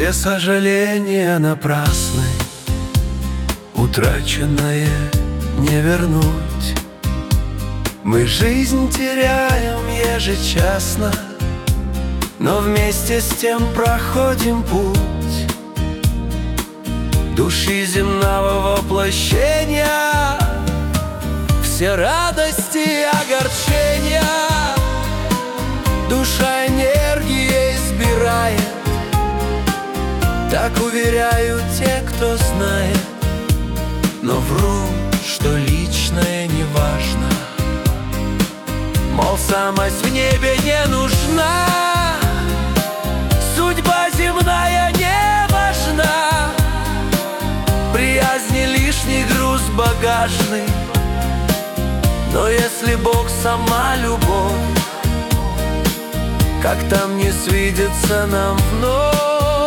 Все сожаления напрасны, утраченное не вернуть. Мы жизнь теряем ежечасно, но вместе с тем проходим путь души земного воплощения. Все радости и огорчения душа энергией избирает. Так уверяют те, кто знает, но врут, что личное не важно. Мол, самость в небе не нужна, судьба земная не важна, приязни лишний груз багажный. Но если Бог сама любовь, как там не свидится нам вновь?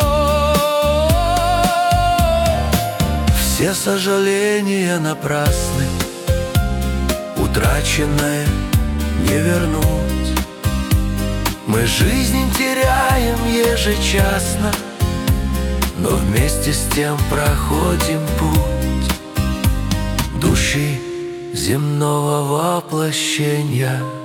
Все сожаления напрасны, утраченное не вернуть. Мы жизнь теряем ежечасно, но вместе с тем проходим путь души земного воплощения.